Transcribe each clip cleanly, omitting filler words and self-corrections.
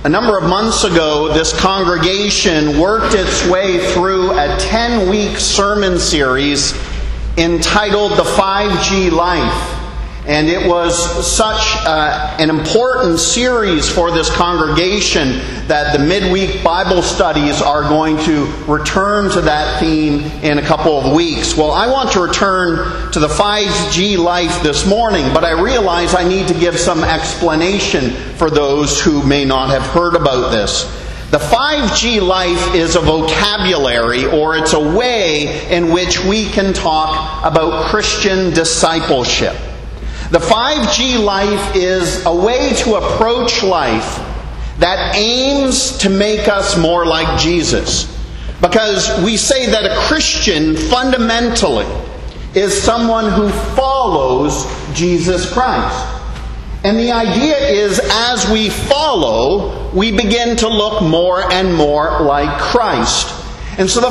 A number of months ago, this congregation worked its way through a 10-week sermon series entitled The 5G Life. And it was such an important series for this congregation that the midweek Bible studies are going to return to that theme in a couple of weeks. Well, I want to return to the 5G life this morning, but I realize I need to give some explanation for those who may not have heard about this. The 5G life is a vocabulary, or it's a way in which we can talk about Christian discipleship. The 5G life is a way to approach life that aims to make us more like Jesus. Because we say that a Christian fundamentally is someone who follows Jesus Christ. And the idea is, as we follow, we begin to look more and more like Christ. And so the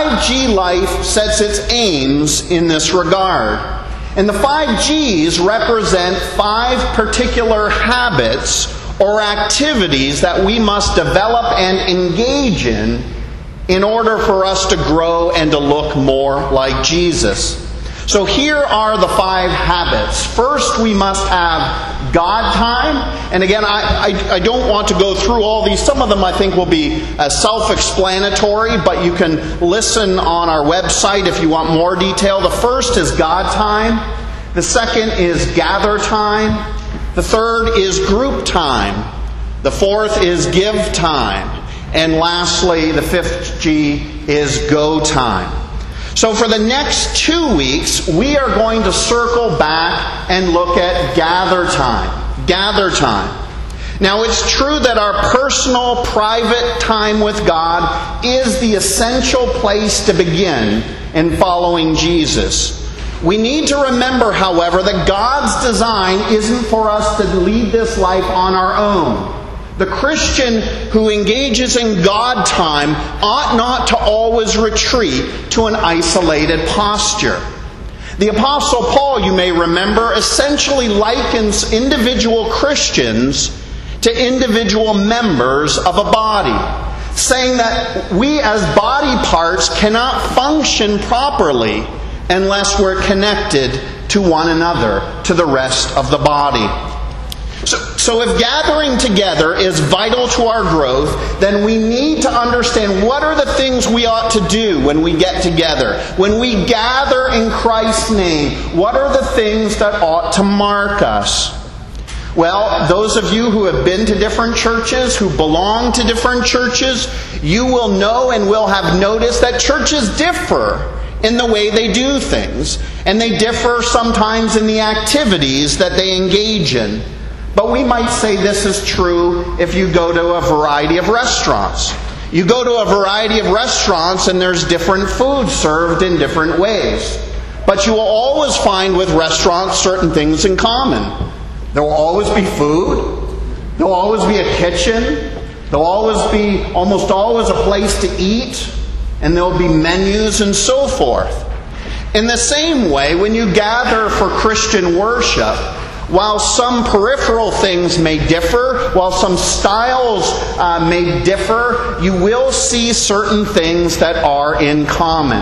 5G life sets its aims in this regard. And the 5 Gs represent 5 particular habits or activities that we must develop and engage in order for us to grow and to look more like Jesus. So here are the 5 habits. First, we must have God time. And again, I don't want to go through all these. Some of them I think will be self-explanatory, but you can listen on our website if you want more detail. The first is God time. The second is gather time. The third is group time. The fourth is give time. And lastly, the 5th G is go time. So for the next 2 weeks, we are going to circle back and look at gather time. Gather time. Now, it's true that our personal, private time with God is the essential place to begin in following Jesus. We need to remember, however, that God's design isn't for us to lead this life on our own. The Christian who engages in God time ought not to always retreat to an isolated posture. The Apostle Paul, you may remember, essentially likens individual Christians to individual members of a body, saying that we as body parts cannot function properly unless we're connected to one another, to the rest of the body. So if gathering together is vital to our growth, then we need to understand what are the things we ought to do when we get together. When we gather in Christ's name, what are the things that ought to mark us? Well, those of you who have been to different churches, who belong to different churches, you will know and will have noticed that churches differ in the way they do things. And they differ sometimes in the activities that they engage in. But we might say this is true if you go to a variety of restaurants. You go to a variety of restaurants and there's different food served in different ways. But you will always find with restaurants certain things in common. There will always be food. There will always be a kitchen. There will always be, almost always, a place to eat. And there will be menus and so forth. In the same way, when you gather for Christian worship, while some peripheral things may differ, while some styles may differ, you will see certain things that are in common.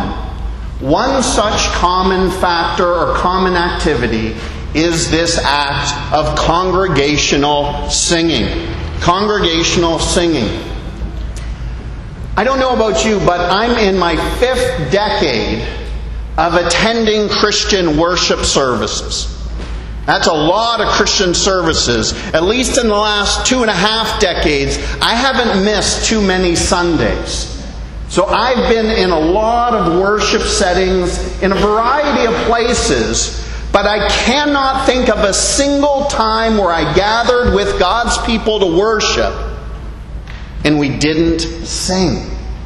One such common factor or common activity is this act of congregational singing. Congregational singing. I don't know about you, but I'm in my 5th decade of attending Christian worship services. That's a lot of Christian services. At least in the last 2.5 decades, I haven't missed too many Sundays. So I've been in a lot of worship settings in a variety of places, but I cannot think of a single time where I gathered with God's people to worship and we didn't sing.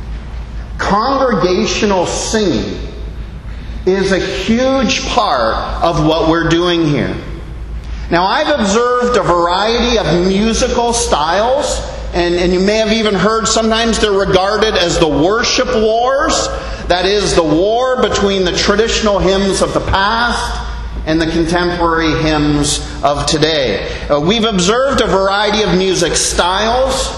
Congregational singing is a huge part of what we're doing here. Now, I've observed a variety of musical styles, and you may have even heard sometimes they're regarded as the worship wars. That is, the war between the traditional hymns of the past and the contemporary hymns of today. We've observed a variety of music styles.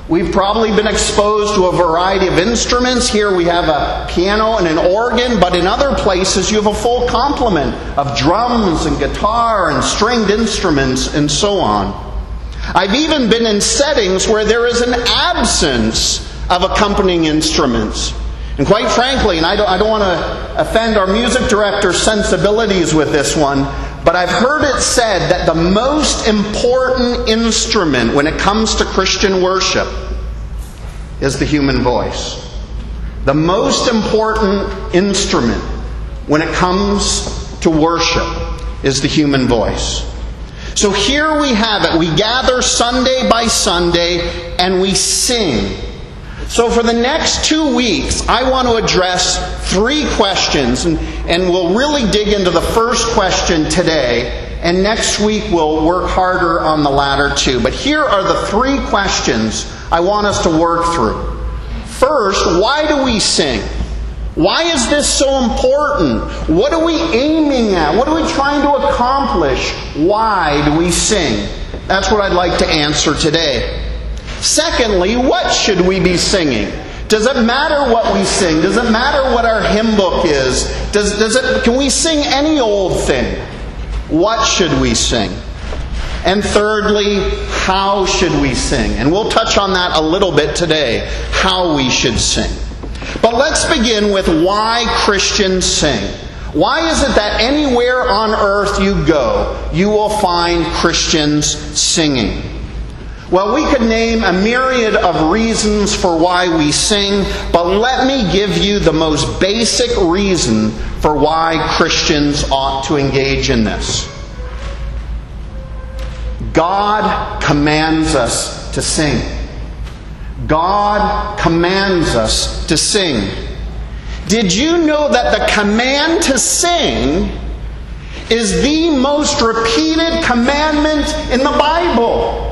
We've probably been exposed to a variety of instruments. Here we have a piano and an organ, but in other places you have a full complement of drums and guitar and stringed instruments and so on. I've even been in settings where there is an absence of accompanying instruments. And quite frankly, and I don't want to offend our music director's sensibilities with this one, but I've heard it said that the most important instrument when it comes to Christian worship is the human voice. The most important instrument when it comes to worship is the human voice. So here we have it. We gather Sunday by Sunday and we sing. So for the next 2 weeks, I want to address 3 questions, and we'll really dig into the first question today, and next week we'll work harder on the latter 2. But here are the 3 questions I want us to work through. First, why do we sing? Why is this so important? What are we aiming at? What are we trying to accomplish? Why do we sing? That's what I'd like to answer today. Secondly, what should we be singing? Does it matter what we sing? Does it matter what our hymn book is? Can we sing any old thing? What should we sing? And thirdly, how should we sing? And we'll touch on that a little bit today, how we should sing. But let's begin with why Christians sing. Why is it that anywhere on earth you go, you will find Christians singing? Well, we could name a myriad of reasons for why we sing, but let me give you the most basic reason for why Christians ought to engage in this. God commands us to sing. God commands us to sing. Did you know that the command to sing is the most repeated commandment in the Bible?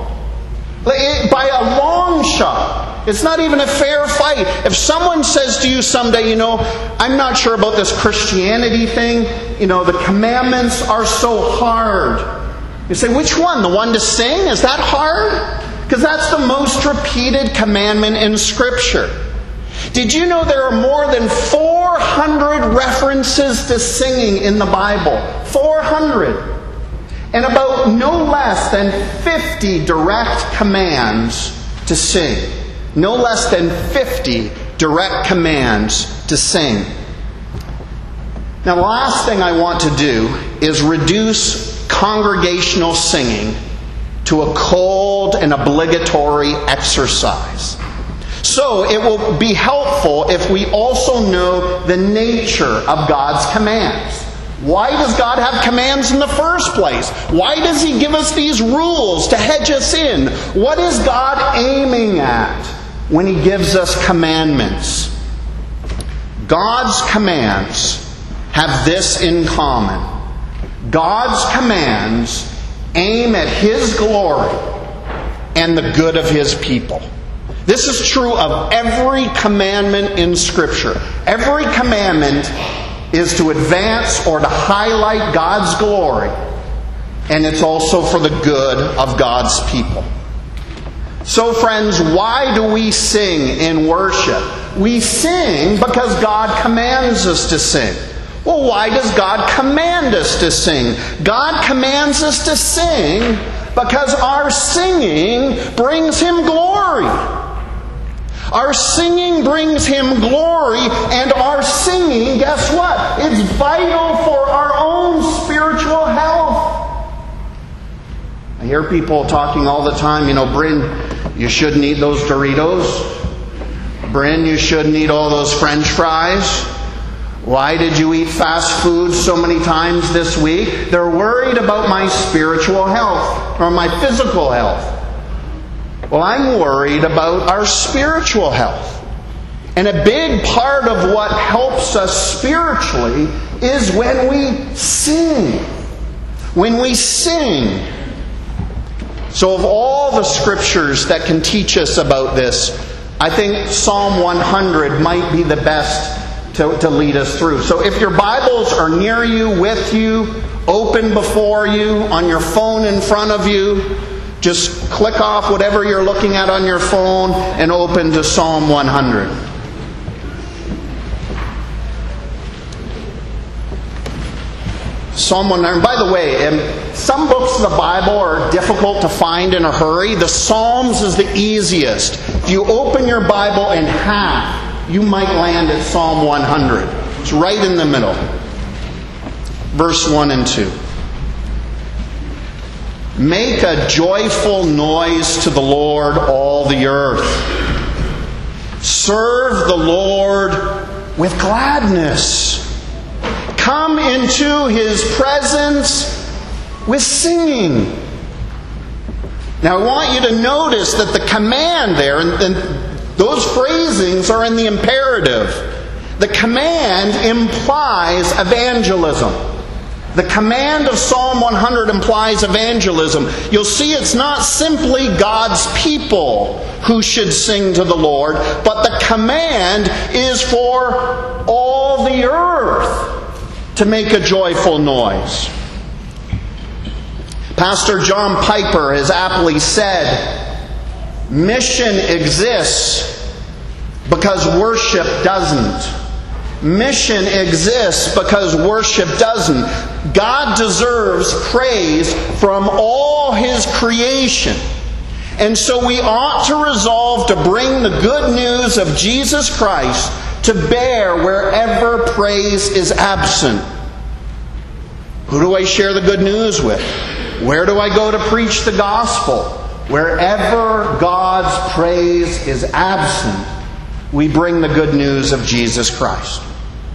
By a long shot. It's not even a fair fight. If someone says to you someday, I'm not sure about this Christianity thing, the commandments are so hard. You say, which one? The one to sing? Is that hard? Because that's the most repeated commandment in Scripture. Did you know there are more than 400 references to singing in the Bible? 400. And about no less than 50 direct commands to sing. No less than 50 direct commands to sing. Now, the last thing I want to do is reduce congregational singing to a cold and obligatory exercise. So, it will be helpful if we also know the nature of God's commands. Why does God have commands in the first place? Why does He give us these rules to hedge us in? What is God aiming at when He gives us commandments? God's commands have this in common. God's commands aim at His glory and the good of His people. This is true of every commandment in Scripture. Every commandment is to advance or to highlight God's glory, and it's also for the good of God's people. So friends, why do we sing in worship? We sing because God commands us to sing. Well, why does God command us to sing? God commands us to sing because our singing brings Him glory. Our singing brings Him glory, and our singing, guess what? It's vital for our own spiritual health. I hear people talking all the time, Bryn, you shouldn't eat those Doritos. Bryn, you shouldn't eat all those French fries. Why did you eat fast food so many times this week? They're worried about my spiritual health or my physical health. Well, I'm worried about our spiritual health. And a big part of what helps us spiritually is when we sing. When we sing. So of all the Scriptures that can teach us about this, I think Psalm 100 might be the best to lead us through. So if your Bibles are near you, with you, open before you, on your phone in front of you, Just click off whatever you're looking at on your phone and open to Psalm 100. Psalm 100. By the way, some books of the Bible are difficult to find in a hurry. The Psalms is the easiest. If you open your Bible in half, you might land at Psalm 100. It's right in the middle. Verse 1 and 2. Make a joyful noise to the Lord, all the earth. Serve the Lord with gladness. Come into His presence with singing. Now I want you to notice that the command there, and those phrasings are in the imperative. The command implies evangelism. The command of Psalm 100 implies evangelism. You'll see it's not simply God's people who should sing to the Lord, but the command is for all the earth to make a joyful noise. Pastor John Piper has aptly said, mission exists because worship doesn't. Mission exists because worship doesn't. God deserves praise from all His creation. And so we ought to resolve to bring the good news of Jesus Christ to bear wherever praise is absent. Who do I share the good news with? Where do I go to preach the gospel? Wherever God's praise is absent, we bring the good news of Jesus Christ.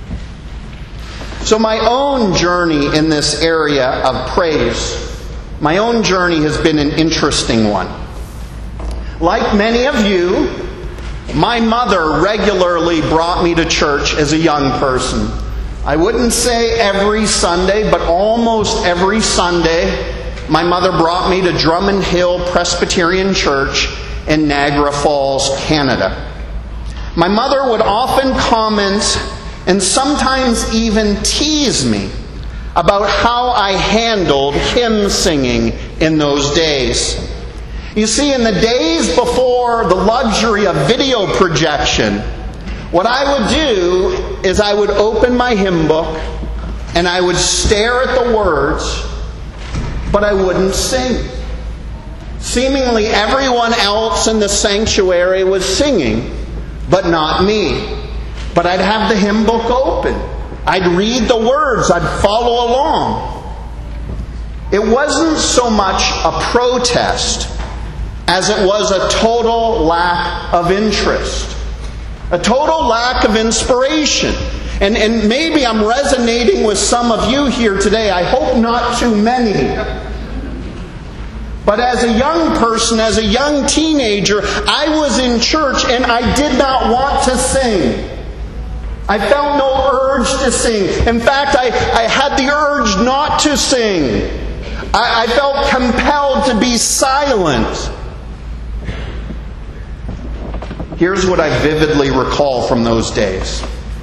So my own journey in this area of praise, my own journey has been an interesting one. Like many of you, my mother regularly brought me to church as a young person. I wouldn't say every Sunday, but almost every Sunday, my mother brought me to Drummond Hill Presbyterian Church in Niagara Falls, Canada. My mother would often comment and sometimes even tease me about how I handled hymn singing in those days. You see, in the days before the luxury of video projection, what I would do is I would open my hymn book and I would stare at the words, but I wouldn't sing. Seemingly everyone else in the sanctuary was singing, but not me. But I'd have the hymn book open. I'd read the words. I'd follow along. It wasn't so much a protest as it was a total lack of interest. A total lack of inspiration. And maybe I'm resonating with some of you here today. I hope not too many. But as a young person, as a young teenager, I was in church and I did not want to sing. I felt no urge to sing. In fact, I had the urge not to sing. I felt compelled to be silent. Here's what I vividly recall from those days.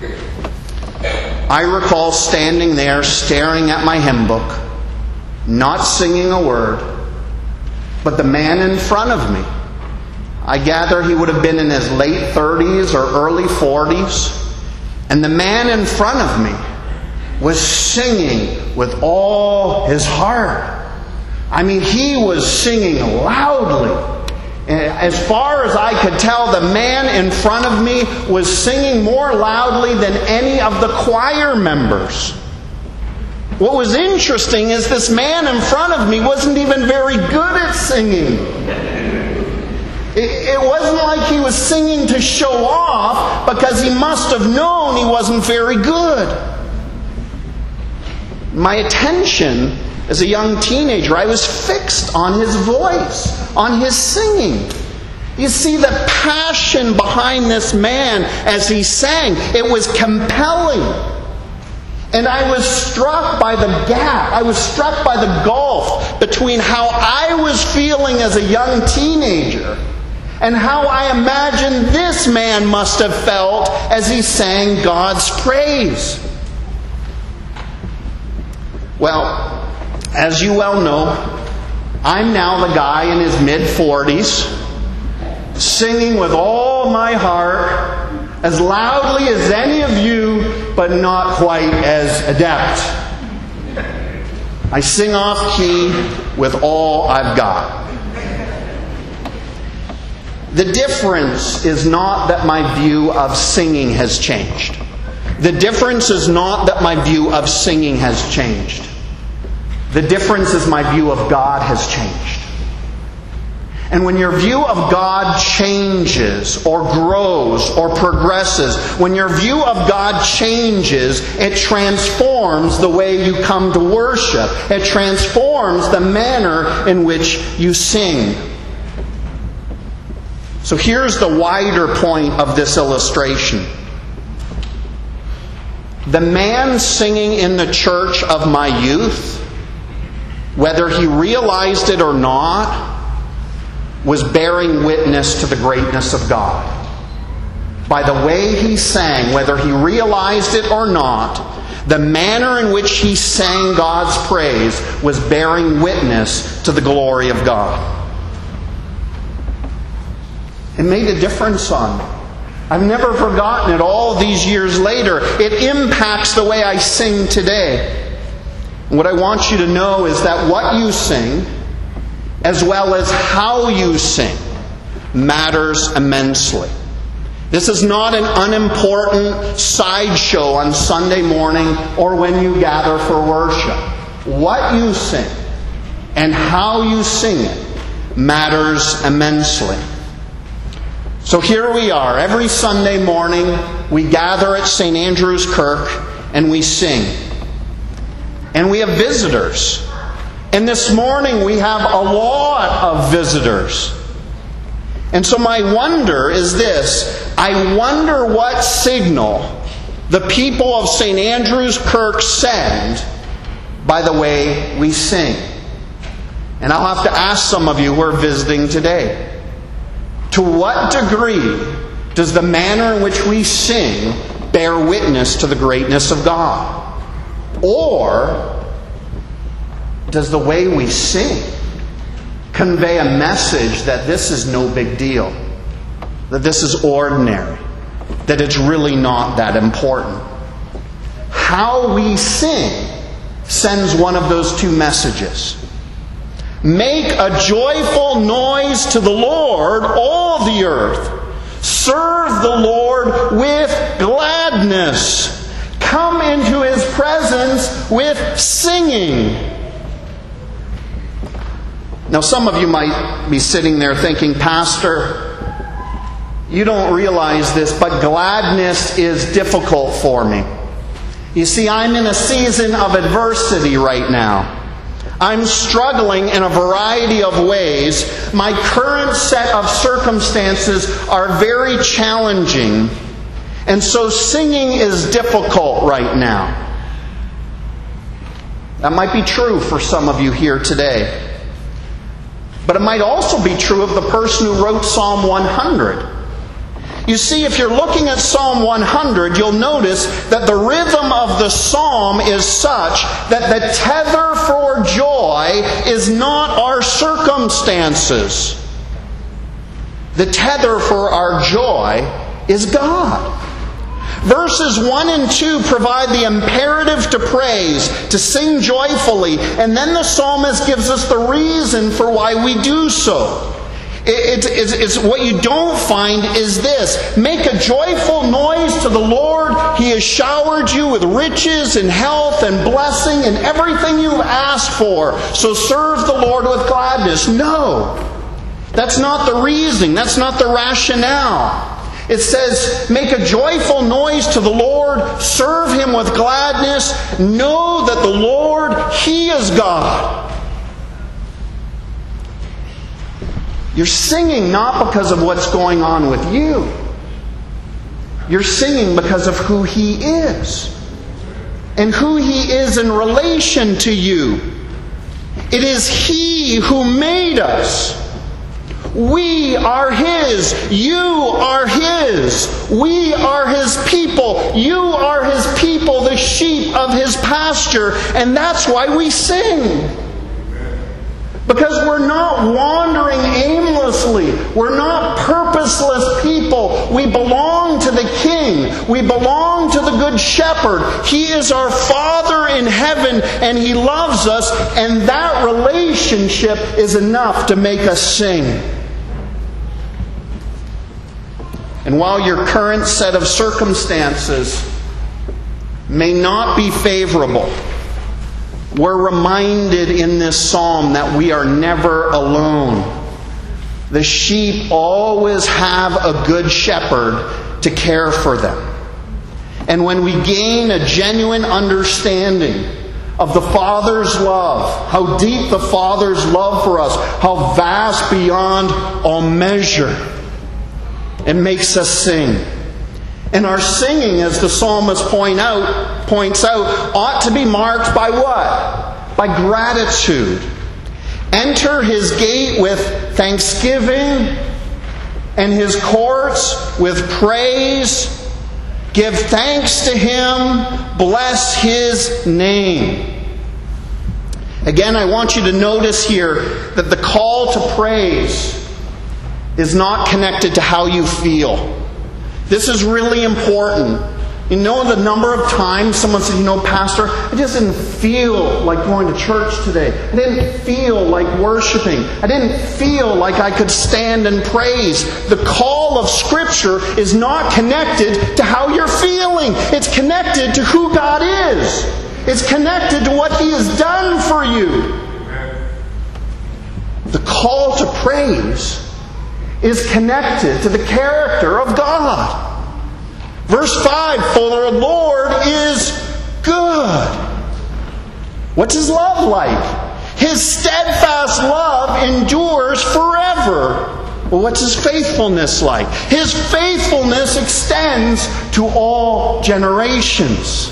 I recall standing there staring at my hymn book, not singing a word, but the man in front of me, I gather he would have been in his late 30s or early 40s, and the man in front of me was singing with all his heart. I mean, he was singing loudly. As far as I could tell, the man in front of me was singing more loudly than any of the choir members. What was interesting is this man in front of me wasn't even very good at singing. It wasn't like he was singing to show off, because he must have known he wasn't very good. My attention as a young teenager, I was fixed on his voice, on his singing. You see the passion behind this man as he sang. It was compelling. And I was struck by the gap. I was struck by the gulf between how I was feeling as a young teenager and how I imagined this man must have felt as he sang God's praise. Well, as you well know, I'm now the guy in his mid-40s, singing with all my heart, as loudly as any of you, but not quite as adept. I sing off key with all I've got. The difference is not that my view of singing has changed. The difference is not that my view of singing has changed. The difference is my view of God has changed. And when your view of God changes or grows or progresses, when your view of God changes, it transforms the way you come to worship. It transforms the manner in which you sing. So here's the wider point of this illustration. The man singing in the church of my youth, whether he realized it or not, was bearing witness to the greatness of God. By the way he sang, whether he realized it or not, the manner in which he sang God's praise was bearing witness to the glory of God. It made a difference on me. I've never forgotten it all these years later. It impacts the way I sing today. And what I want you to know is that what you sing, as well as how you sing, matters immensely. This is not an unimportant sideshow on Sunday morning or when you gather for worship. What you sing and how you sing it matters immensely. So here we are. Every Sunday morning we gather at St. Andrew's Kirk and we sing. And we have visitors. And this morning we have a lot of visitors. And so my wonder is this. I wonder what signal the people of St. Andrew's Kirk send by the way we sing. And I'll have to ask some of you who are visiting today. To what degree does the manner in which we sing bear witness to the greatness of God? Or does the way we sing convey a message that this is no big deal, that this is ordinary, that it's really not that important? How we sing sends one of those two messages. Make a joyful noise to the Lord, all the earth. Serve the Lord with gladness. Come into His presence with singing. Now some of you might be sitting there thinking, Pastor, you don't realize this, but gladness is difficult for me. You see, I'm in a season of adversity right now. I'm struggling in a variety of ways. My current set of circumstances are very challenging. And so singing is difficult right now. That might be true for some of you here today. But it might also be true of the person who wrote Psalm 100. You see, if you're looking at Psalm 100, you'll notice that the rhythm of the psalm is such that the tether for joy is not our circumstances. The tether for our joy is God. Verses 1 and 2 provide the imperative to praise, to sing joyfully, and then the psalmist gives us the reason for why we do so. It's what you don't find is this. Make a joyful noise to the Lord. He has showered you with riches and health and blessing and everything you've asked for. So serve the Lord with gladness. No. That's not the reason. That's not the rationale. It says, make a joyful noise to the Lord. Serve Him with gladness. Know that the Lord, He is God. You're singing not because of what's going on with you. You're singing because of who He is. And who He is in relation to you. It is He who made us. We are His. You are His. We are His people. You are His people, the sheep of His pasture. And that's why we sing. Because we're not wandering aimlessly. We're not purposeless people. We belong to the King. We belong to the Good Shepherd. He is our Father in heaven, and He loves us, and that relationship is enough to make us sing. And while your current set of circumstances may not be favorable, we're reminded in this psalm that we are never alone. The sheep always have a good shepherd to care for them. And when we gain a genuine understanding of the Father's love, how deep the Father's love for us, how vast beyond all measure, it makes us sing. And our singing, as the psalmist points out, ought to be marked by what? By gratitude. Enter His gate with thanksgiving and His courts with praise. Give thanks to Him. Bless His name. Again, I want you to notice here that the call to praise is not connected to how you feel. This is really important. You know the number of times someone said, Pastor, I just didn't feel like going to church today. I didn't feel like worshiping. I didn't feel like I could stand and praise. The call of Scripture is not connected to how you're feeling. It's connected to who God is. It's connected to what He has done for you. The call to praise is connected to the character of God. Verse 5, for the Lord is good. What's His love like? His steadfast love endures forever. Well, what's His faithfulness like? His faithfulness extends to all generations.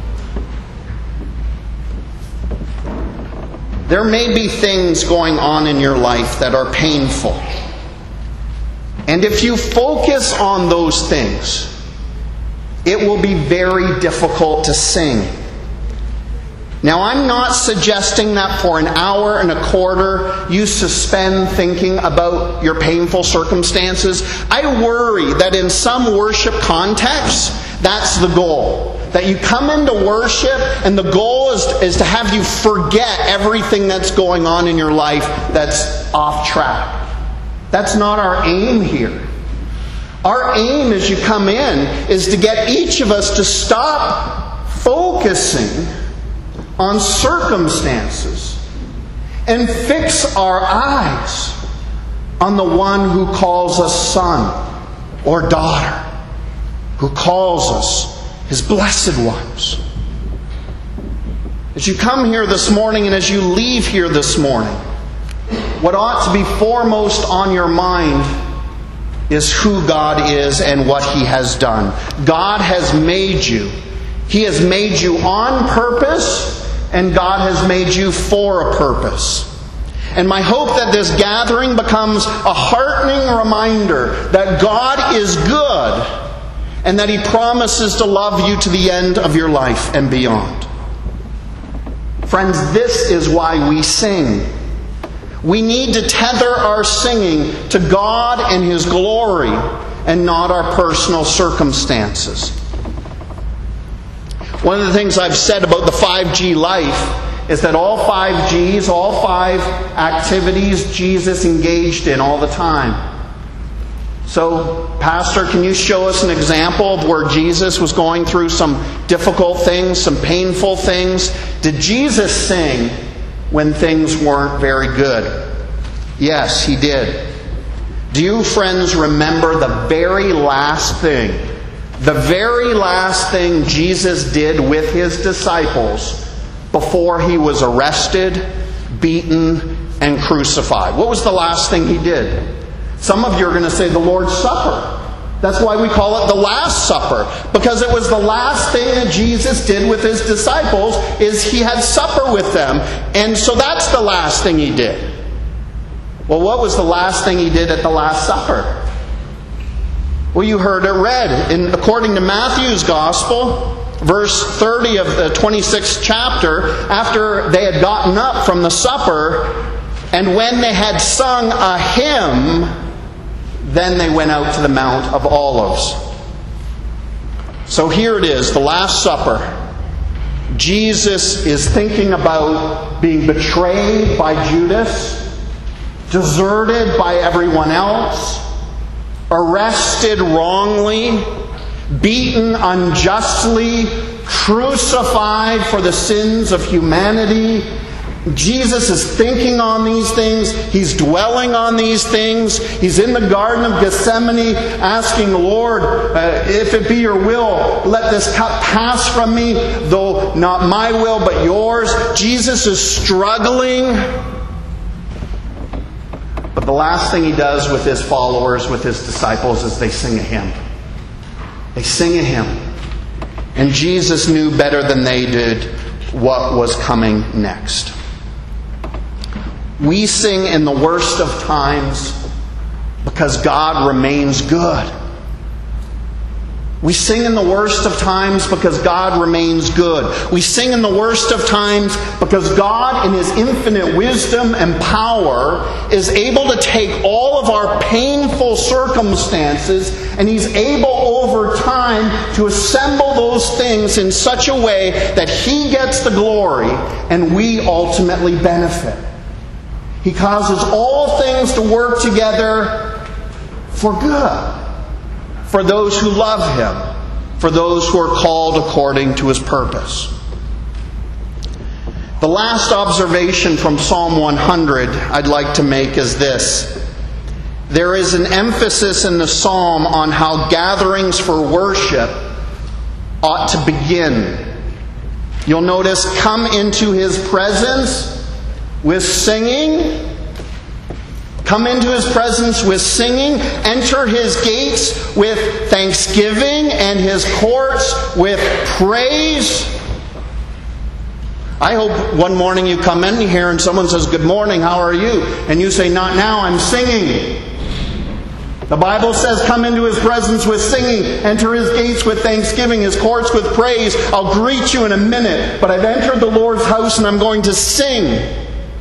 There may be things going on in your life that are painful. And if you focus on those things, it will be very difficult to sing. Now, I'm not suggesting that for an hour and a quarter you suspend thinking about your painful circumstances. I worry that in some worship contexts, that's the goal. That you come into worship and the goal is to have you forget everything that's going on in your life that's off track. That's not our aim here. Our aim as you come in is to get each of us to stop focusing on circumstances and fix our eyes on the one who calls us son or daughter, who calls us His blessed ones. As you come here this morning and as you leave here this morning, what ought to be foremost on your mind is who God is and what He has done. God has made you. He has made you on purpose, and God has made you for a purpose. And my hope that this gathering becomes a heartening reminder that God is good and that He promises to love you to the end of your life and beyond. Friends, this is why we sing. We need to tether our singing to God and His glory and not our personal circumstances. One of the things I've said about the 5G life is that all 5 Gs, all 5 activities Jesus engaged in all the time. So, Pastor, can you show us an example of where Jesus was going through some difficult things, some painful things? Did Jesus sing when things weren't very good? Yes, He did. Do you, friends, remember the very last thing Jesus did with His disciples before He was arrested, beaten, and crucified? What was the last thing He did? Some of you are going to say the Lord's Supper. That's why we call it the Last Supper. Because it was the last thing that Jesus did with His disciples is He had supper with them. And so that's the last thing He did. Well, what was the last thing He did at the Last Supper? Well, you heard it read. According to Matthew's Gospel, verse 30 of the 26th chapter, after they had gotten up from the supper, And when they had sung a hymn, then they went out to the Mount of Olives. So here it is, the Last Supper. Jesus is thinking about being betrayed by Judas, deserted by everyone else, arrested wrongly, beaten unjustly, crucified for the sins of humanity. Jesus is thinking on these things. He's dwelling on these things. He's in the Garden of Gethsemane asking, Lord, if it be your will, let this cup pass from me, though not my will but yours. Jesus is struggling. But the last thing he does with his followers, with his disciples, is they sing a hymn. They sing a hymn. And Jesus knew better than they did what was coming next. We sing in the worst of times because God remains good. We sing in the worst of times because God remains good. We sing in the worst of times because God, in His infinite wisdom and power, is able to take all of our painful circumstances and He's able over time to assemble those things in such a way that He gets the glory and we ultimately benefit. He causes all things to work together for good. For those who love Him, for those who are called according to His purpose. The last observation from Psalm 100 I'd like to make is this. There is an emphasis in the psalm on how gatherings for worship ought to begin. You'll notice, come into His presence with singing. Come into His presence with singing. Enter His gates with thanksgiving and His courts with praise. I hope one morning you come in here and someone says, "Good morning, how are you?" And you say, "Not now, I'm singing." The Bible says, come into His presence with singing. Enter His gates with thanksgiving, His courts with praise. I'll greet you in a minute, but I've entered the Lord's house and I'm going to sing.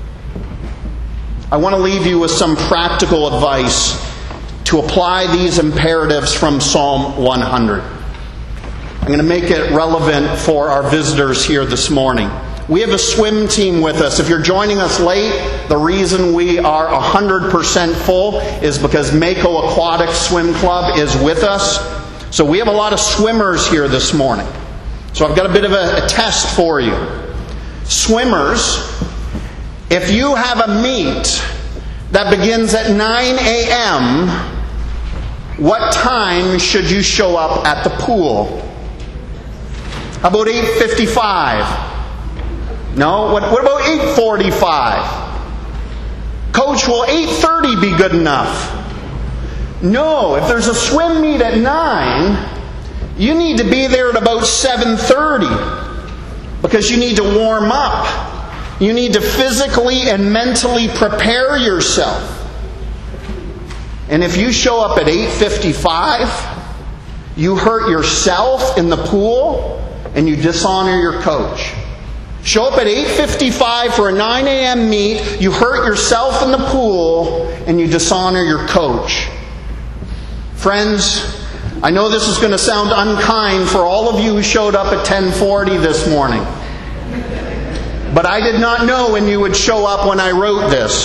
I want to leave you with some practical advice to apply these imperatives from Psalm 100. I'm going to make it relevant for our visitors here this morning. We have a swim team with us. If you're joining us late, the reason we are 100% full is because Mako Aquatic Swim Club is with us. So we have a lot of swimmers here this morning. So I've got a bit of a test for you. Swimmers, if you have a meet that begins at 9 a.m., what time should you show up at the pool? How about 8:55? No? What about 8:45? Coach, will 8:30 be good enough? No. If there's a swim meet at 9, you need to be there at about 7:30 because you need to warm up. You need to physically and mentally prepare yourself. And if you show up at 8:55, you hurt yourself in the pool and you dishonor your coach. Show up at 8:55 for a 9 a.m. meet, you hurt yourself in the pool and you dishonor your coach. Friends, I know this is going to sound unkind for all of you who showed up at 10:40 this morning. But I did not know when you would show up when I wrote this.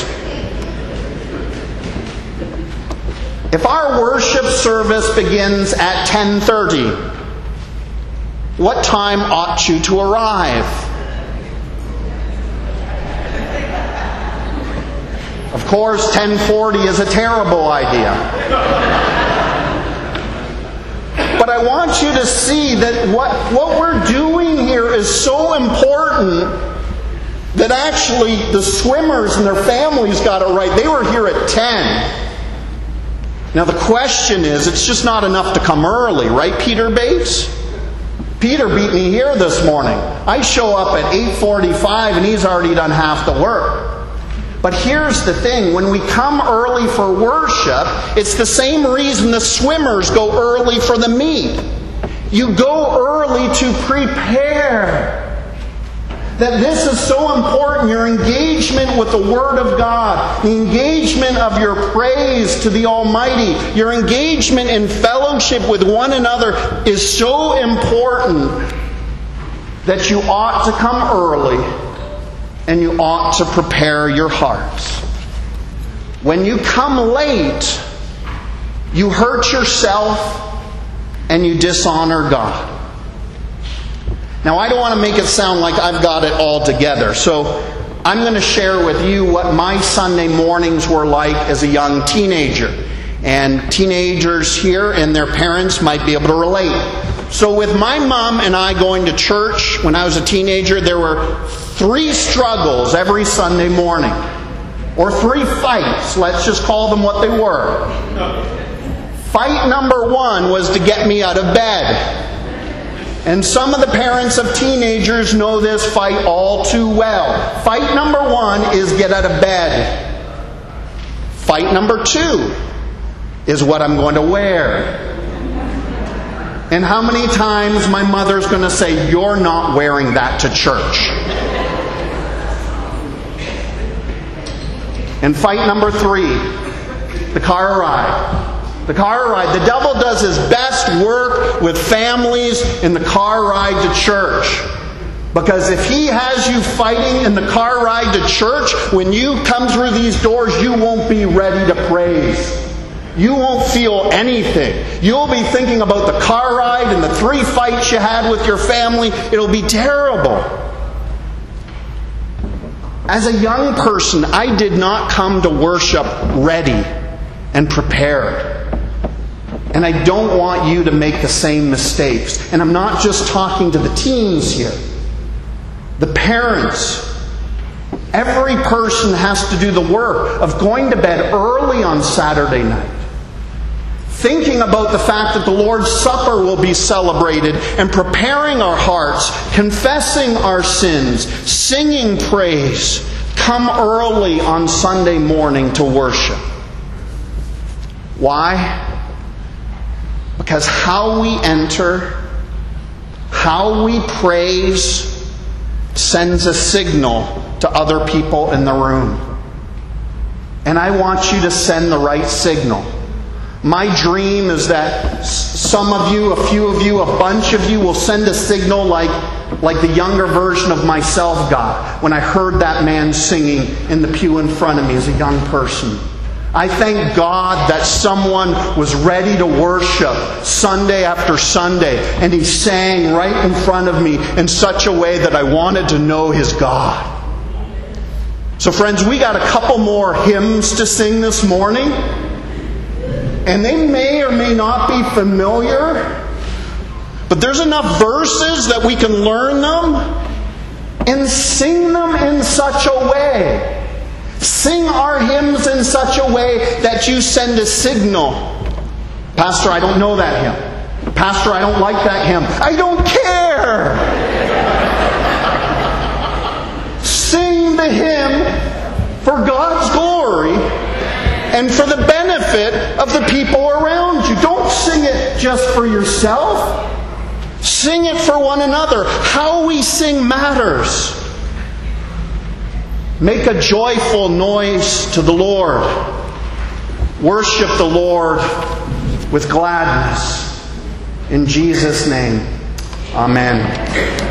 If our worship service begins at 10:30, what time ought you to arrive? Of course, 10:40 is a terrible idea. But I want you to see that what we're doing here is so important that actually the swimmers and their families got it right. They were here at 10. Now the question is, it's just not enough to come early, right, Peter Bates? Peter beat me here this morning. I show up at 8:45 and he's already done half the work. But here's the thing, when we come early for worship, it's the same reason the swimmers go early for the meet. You go early to prepare. That this is so important, your engagement with the Word of God, the engagement of your praise to the Almighty, your engagement in fellowship with one another is so important that you ought to come early and you ought to prepare your hearts. When you come late, you hurt yourself and you dishonor God. Now, I don't want to make it sound like I've got it all together, so I'm going to share with you what my Sunday mornings were like as a young teenager. And teenagers here and their parents might be able to relate. So with my mom and I going to church when I was a teenager, there were 3 struggles every Sunday morning. Or 3 fights, let's just call them what they were. Fight number 1 was to get me out of bed. And some of the parents of teenagers know this fight all too well. Fight number 1 is get out of bed. Fight number 2 is what I'm going to wear. And how many times my mother's going to say, "You're not wearing that to church." And fight number 3, the car ride. The car ride. The devil does his best work with families in the car ride to church. Because if he has you fighting in the car ride to church, when you come through these doors, you won't be ready to praise. You won't feel anything. You'll be thinking about the car ride and the 3 fights you had with your family. It'll be terrible. As a young person, I did not come to worship ready and prepared. And I don't want you to make the same mistakes. And I'm not just talking to the teens here. The parents. Every person has to do the work of going to bed early on Saturday night. Thinking about the fact that the Lord's Supper will be celebrated and preparing our hearts, confessing our sins, singing praise. Come early on Sunday morning to worship. Why? Because how we enter, how we praise, sends a signal to other people in the room. And I want you to send the right signal. My dream is that some of you, a few of you, a bunch of you will send a signal like the younger version of myself got when I heard that man singing in the pew in front of me as a young person. I thank God that someone was ready to worship Sunday after Sunday, and he sang right in front of me in such a way that I wanted to know his God. So friends, we got a couple more hymns to sing this morning, and they may or may not be familiar, but there's enough verses that we can learn them and sing them in such a way. Sing our hymns in such a way that you send a signal. Pastor, I don't know that hymn. Pastor, I don't like that hymn. I don't care. Sing the hymn for God's glory and for the benefit of the people around you. Don't sing it just for yourself. Sing it for one another. How we sing matters. Make a joyful noise to the Lord. Worship the Lord with gladness. In Jesus' name, amen.